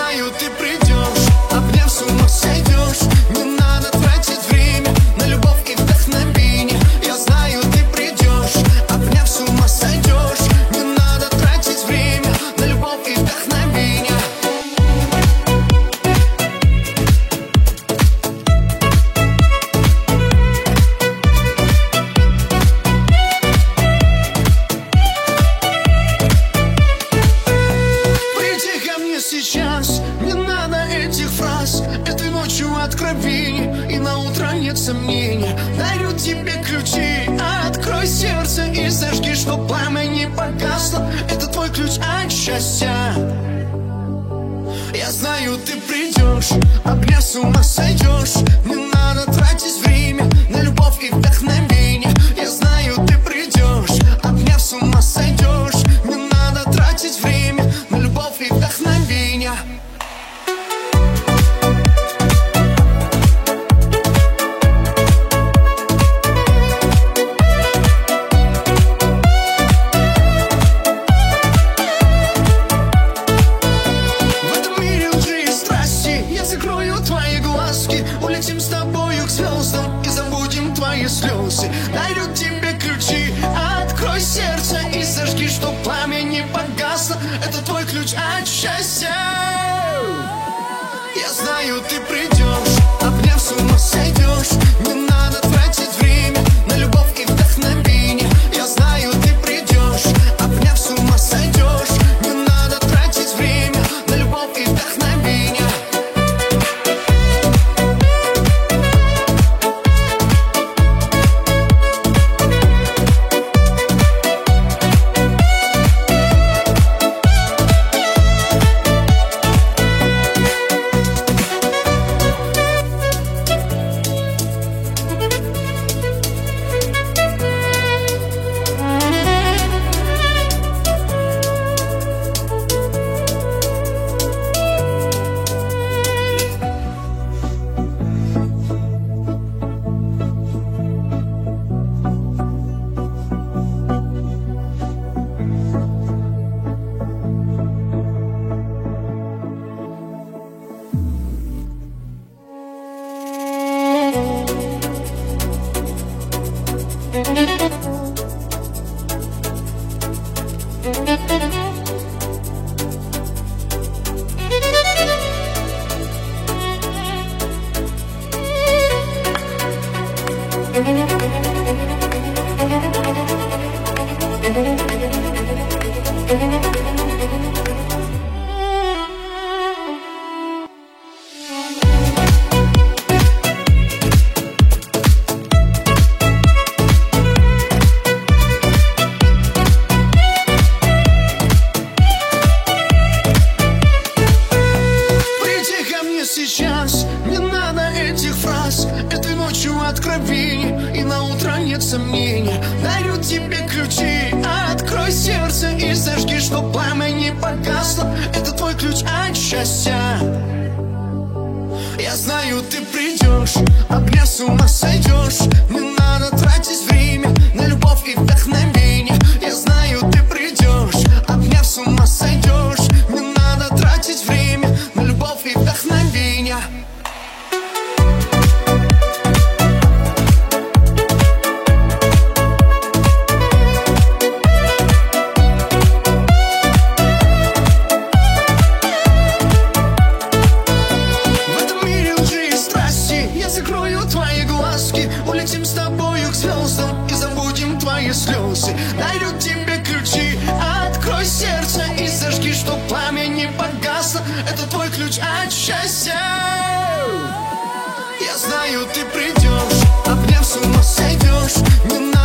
знаю, ты придешь, обняв, с ума сойдешь. Не надо тратить время на любовь и вдохновение. Я знаю, ты придешь, обняв, с ума сойдешь. Не надо тратить время на любовь и вдохновение. Приди ко мне сейчас, не надо этих фраз. Этой ночью откровений, и на утро нет сомнения. Дарю тебе ключи, открой сердце и зажги, чтоб пламя не погасло. Это твой ключ от счастья. Я знаю, ты придешь, обняв, с ума сойдешь. Не надо тратить время на любовь и вдохновение. Я знаю, ты придешь, обняв, с ума сойдешь. Не надо тратить время на любовь и вдохновение. Закрою твои глазки, улетим с тобою к звездам и забудем твои слезы. Дарю тебе ключи, открой сердце и зажги, чтоб пламя не погасло. Это твой ключ от счастья. Я знаю, ты придешь, обняв, с ума сойдешь. Не надо тратить время на любовь и вдохновение. Я знаю, ты придешь, обняв, с ума сойдешь. Не надо тратить время на любовь и вдохновение. Сейчас не надо этих фраз, этой ночью откровений, и на утро нет сомнения. Дарю тебе ключи, открой сердце и зажги, чтоб пламя не погасло. Это твой ключ от счастья. Я знаю, ты придешь, обняв, с ума сойдешь. Не надо тратить время на любовь и вдохновение. Я знаю, ты придешь, обняв, с ума сойдешь. Не надо тратить время на любовь и вдохновение. Закрою твои глазки, улетим с тобою к звездам и забудем твои слезы. Дарю тебе ключи, открой сердце и зажги, чтоб пламя не погасло. Это твой ключ от счастья. Я знаю, ты придешь, обняв, с ума сойдешь.